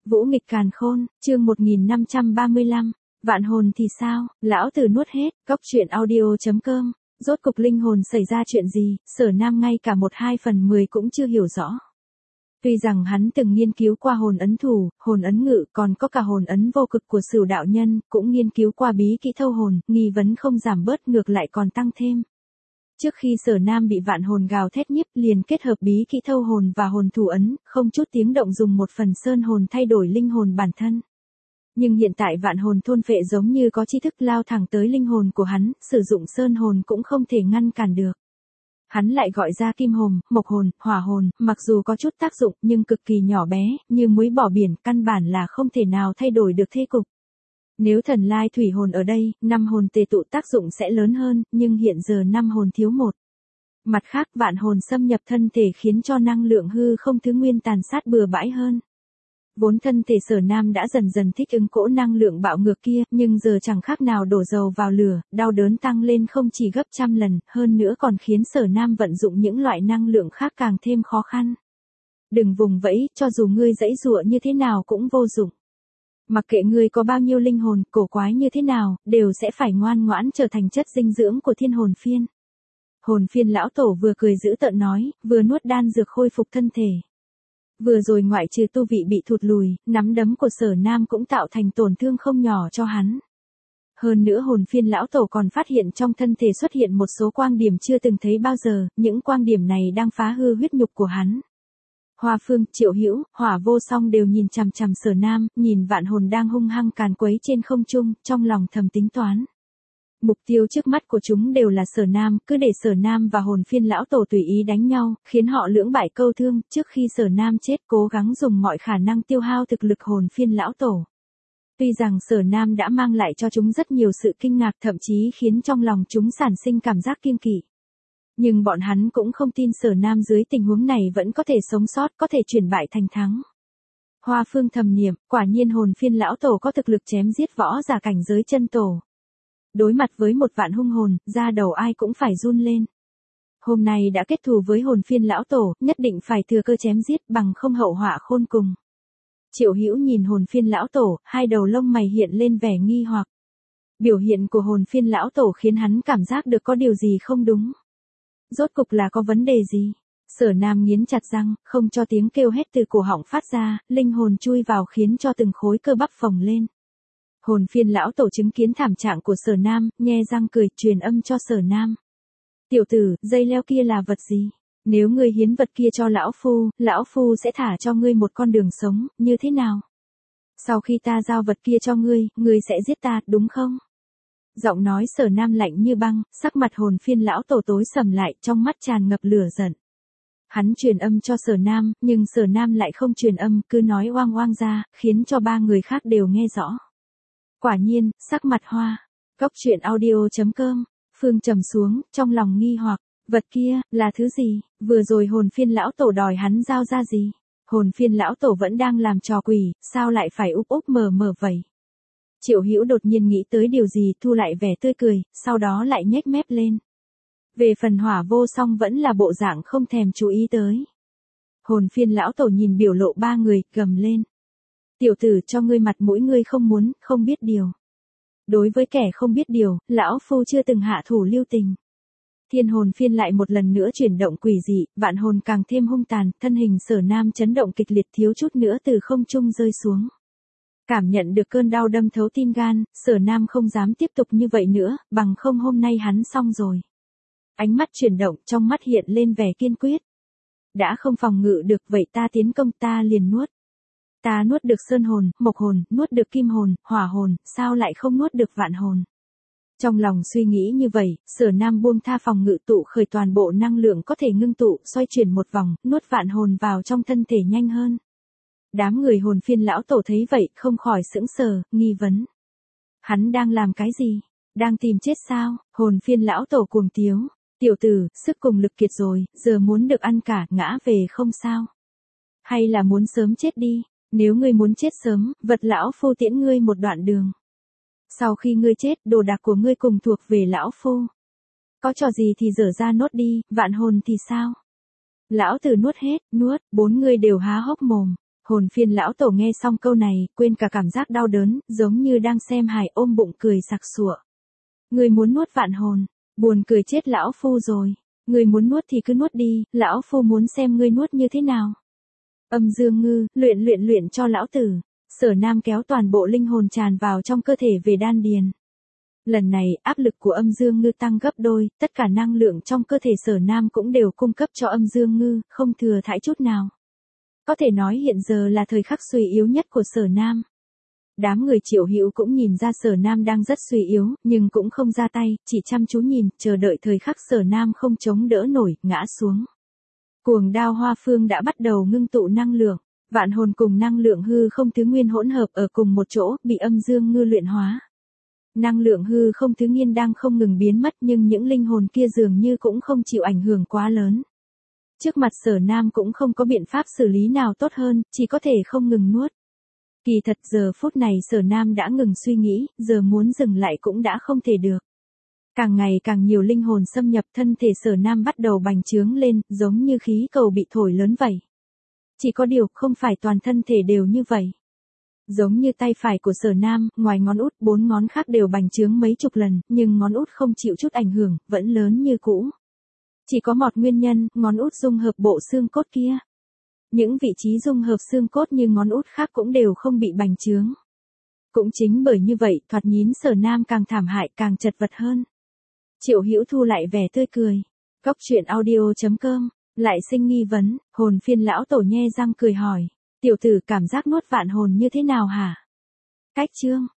Vũ nghịch càn khôn, chương 1535, vạn hồn thì sao, lão tử nuốt hết, góc truyện audio.com, rốt cục linh hồn xảy ra chuyện gì, Sở Nam ngay cả 1/2/10 cũng chưa hiểu rõ. Tuy rằng hắn từng nghiên cứu qua hồn ấn thủ, hồn ấn ngự, còn có cả hồn ấn vô cực của Sửu đạo nhân, cũng nghiên cứu qua bí kỹ thâu hồn, nghi vấn không giảm bớt ngược lại còn tăng thêm. Trước khi Sở Nam bị vạn hồn gào thét nhiếp, liền kết hợp bí kỹ thâu hồn và hồn thủ ấn, không chút tiếng động dùng một phần sơn hồn thay đổi linh hồn bản thân. Nhưng hiện tại vạn hồn thôn phệ giống như có tri thức lao thẳng tới linh hồn của hắn, sử dụng sơn hồn cũng không thể ngăn cản được. Hắn lại gọi ra kim hồn, mộc hồn, hỏa hồn, mặc dù có chút tác dụng nhưng cực kỳ nhỏ bé, như muối bỏ biển, căn bản là không thể nào thay đổi được thế cục. Nếu thần lai thủy hồn ở đây, 5 hồn tề tụ tác dụng sẽ lớn hơn, nhưng hiện giờ 5 hồn thiếu 1. Mặt khác, vạn hồn xâm nhập thân thể khiến cho năng lượng hư không thứ nguyên tàn sát bừa bãi hơn. Vốn thân thể Sở Nam đã dần dần thích ứng cỗ năng lượng bạo ngược kia, nhưng giờ chẳng khác nào đổ dầu vào lửa, đau đớn tăng lên không chỉ gấp trăm lần, hơn nữa còn khiến Sở Nam vận dụng những loại năng lượng khác càng thêm khó khăn. Đừng vùng vẫy, cho dù ngươi giãy giụa như thế nào cũng vô dụng. Mặc kệ ngươi có bao nhiêu linh hồn, cổ quái như thế nào, đều sẽ phải ngoan ngoãn trở thành chất dinh dưỡng của thiên hồn phiên. Hồn phiên lão tổ vừa cười giễu tợn nói, vừa nuốt đan dược khôi phục thân thể. Vừa rồi ngoại trừ tu vị bị thụt lùi, nắm đấm của Sở Nam cũng tạo thành tổn thương không nhỏ cho hắn. Hơn nữa hồn phiên lão tổ còn phát hiện trong thân thể xuất hiện một số quang điểm chưa từng thấy bao giờ, những quang điểm này đang phá hư huyết nhục của hắn. Hoa Phương, Triệu Hữu, Hỏa Vô Song đều nhìn chằm chằm Sở Nam, nhìn vạn hồn đang hung hăng càn quấy trên không trung, trong lòng thầm tính toán. Mục tiêu trước mắt của chúng đều là Sở Nam, cứ để Sở Nam và hồn phiên lão tổ tùy ý đánh nhau, khiến họ lưỡng bại câu thương, trước khi Sở Nam chết cố gắng dùng mọi khả năng tiêu hao thực lực hồn phiên lão tổ. Tuy rằng Sở Nam đã mang lại cho chúng rất nhiều sự kinh ngạc, thậm chí khiến trong lòng chúng sản sinh cảm giác kiêng kỵ. Nhưng bọn hắn cũng không tin Sở Nam dưới tình huống này vẫn có thể sống sót, có thể chuyển bại thành thắng. Hoa Phương thầm niệm, quả nhiên hồn phiên lão tổ có thực lực chém giết võ giả cảnh giới chân tổ. Đối mặt với một vạn hung hồn, da đầu ai cũng phải run lên. Hôm nay đã kết thù với hồn phiên lão tổ, nhất định phải thừa cơ chém giết, bằng không hậu họa khôn cùng. Triệu Hữu nhìn hồn phiên lão tổ, hai đầu lông mày hiện lên vẻ nghi hoặc. Biểu hiện của hồn phiên lão tổ khiến hắn cảm giác được có điều gì không đúng. Rốt cục là có vấn đề gì? Sở Nam nghiến chặt răng, không cho tiếng kêu hét từ cổ họng phát ra, linh hồn chui vào khiến cho từng khối cơ bắp phồng lên. Hồn phiên lão tổ chứng kiến thảm trạng của Sở Nam, nhe răng cười, truyền âm cho Sở Nam. Tiểu tử, dây leo kia là vật gì? Nếu ngươi hiến vật kia cho lão phu sẽ thả cho ngươi một con đường sống, như thế nào? Sau khi ta giao vật kia cho ngươi sẽ giết ta, đúng không? Giọng nói Sở Nam lạnh như băng, sắc mặt hồn phiên lão tổ tối sầm lại, trong mắt tràn ngập lửa giận. Hắn truyền âm cho Sở Nam, nhưng Sở Nam lại không truyền âm, cứ nói oang oang ra, khiến cho 3 người khác đều nghe rõ. Quả nhiên, sắc mặt hoa. Góc truyện audio.com, Phương trầm xuống, trong lòng nghi hoặc, vật kia, là thứ gì, vừa rồi hồn phiên lão tổ đòi hắn giao ra gì? Hồn phiên lão tổ vẫn đang làm trò quỷ, sao lại phải úp úp mờ mờ vậy? Triệu Hữu đột nhiên nghĩ tới điều gì, thu lại vẻ tươi cười, sau đó lại nhếch mép lên. Về phần Hỏa Vô Song vẫn là bộ dạng không thèm chú ý tới. Hồn phiên lão tổ nhìn biểu lộ 3 người, gầm lên. Tiểu tử, cho ngươi mặt mũi ngươi không muốn, không biết điều. Đối với kẻ không biết điều, lão phu chưa từng hạ thủ lưu tình. Thiên hồn phiên lại một lần nữa chuyển động quỷ dị, vạn hồn càng thêm hung tàn, thân hình Sở Nam chấn động kịch liệt, thiếu chút nữa từ không trung rơi xuống. Cảm nhận được cơn đau đâm thấu tim gan, Sở Nam không dám tiếp tục như vậy nữa, bằng không hôm nay hắn xong rồi. Ánh mắt chuyển động, trong mắt hiện lên vẻ kiên quyết. Đã không phòng ngự được, vậy ta tiến công, ta liền nuốt. Ta nuốt được sơn hồn, mộc hồn, nuốt được kim hồn, hỏa hồn, sao lại không nuốt được vạn hồn? Trong lòng suy nghĩ như vậy, Sở Nam buông tha phòng ngự, tụ khởi toàn bộ năng lượng có thể ngưng tụ, xoay chuyển một vòng, nuốt vạn hồn vào trong thân thể nhanh hơn. Đám người hồn phiên lão tổ thấy vậy, không khỏi sững sờ, nghi vấn. Hắn đang làm cái gì? Đang tìm chết sao? Hồn phiên lão tổ cuồng tiếu. Tiểu tử, sức cùng lực kiệt rồi, giờ muốn được ăn cả, ngã về không sao? Hay là muốn sớm chết đi? Nếu ngươi muốn chết sớm, vật lão phu tiễn ngươi một đoạn đường. Sau khi ngươi chết, đồ đạc của ngươi cùng thuộc về lão phu. Có trò gì thì dở ra nốt đi, vạn hồn thì sao? Lão tử nuốt hết, nuốt, 4 người đều há hốc mồm. Hồn phiên lão tổ nghe xong câu này, quên cả cảm giác đau đớn, giống như đang xem hài ôm bụng cười sặc sụa. Người muốn nuốt vạn hồn, buồn cười chết lão phu rồi. Người muốn nuốt thì cứ nuốt đi, lão phu muốn xem ngươi nuốt như thế nào. Âm Dương Ngư, luyện cho lão tử. Sở Nam kéo toàn bộ linh hồn tràn vào trong cơ thể về đan điền. Lần này, áp lực của Âm Dương Ngư tăng gấp đôi, tất cả năng lượng trong cơ thể Sở Nam cũng đều cung cấp cho Âm Dương Ngư, không thừa thãi chút nào. Có thể nói hiện giờ là thời khắc suy yếu nhất của Sở Nam. Đám người Triệu Hữu cũng nhìn ra Sở Nam đang rất suy yếu, nhưng cũng không ra tay, chỉ chăm chú nhìn, chờ đợi thời khắc Sở Nam không chống đỡ nổi, ngã xuống. Cuồng đao hoa phương đã bắt đầu ngưng tụ năng lượng, vạn hồn cùng năng lượng hư không thứ nguyên hỗn hợp ở cùng một chỗ, bị Âm Dương Ngư luyện hóa. Năng lượng hư không thứ nguyên đang không ngừng biến mất nhưng những linh hồn kia dường như cũng không chịu ảnh hưởng quá lớn. Trước mặt Sở Nam cũng không có biện pháp xử lý nào tốt hơn, chỉ có thể không ngừng nuốt. Kỳ thật giờ phút này Sở Nam đã ngừng suy nghĩ, giờ muốn dừng lại cũng đã không thể được. Càng ngày càng nhiều linh hồn xâm nhập thân thể Sở Nam bắt đầu bành trướng lên, giống như khí cầu bị thổi lớn vậy. Chỉ có điều không phải toàn thân thể đều như vậy. Giống như tay phải của Sở Nam, ngoài ngón út 4 ngón khác đều bành trướng mấy chục lần, nhưng ngón út không chịu chút ảnh hưởng, vẫn lớn như cũ. Chỉ có một nguyên nhân, ngón út dung hợp bộ xương cốt kia. Những vị trí dung hợp xương cốt như ngón út khác cũng đều không bị bành trướng. Cũng chính bởi như vậy, thoạt nhìn Sở Nam càng thảm hại càng chật vật hơn. Triệu Hữu thu lại vẻ tươi cười. Cóc truyện audio.com, lại sinh nghi vấn, hồn phiên lão tổ nhe răng cười hỏi. Tiểu tử cảm giác nuốt vạn hồn như thế nào hả? Cách chương.